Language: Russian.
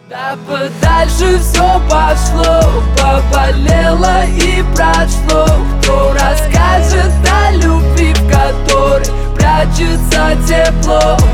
Да подальше все пошло, поболело и прошло. Кто расскажет о любви, в которой прячется тепло?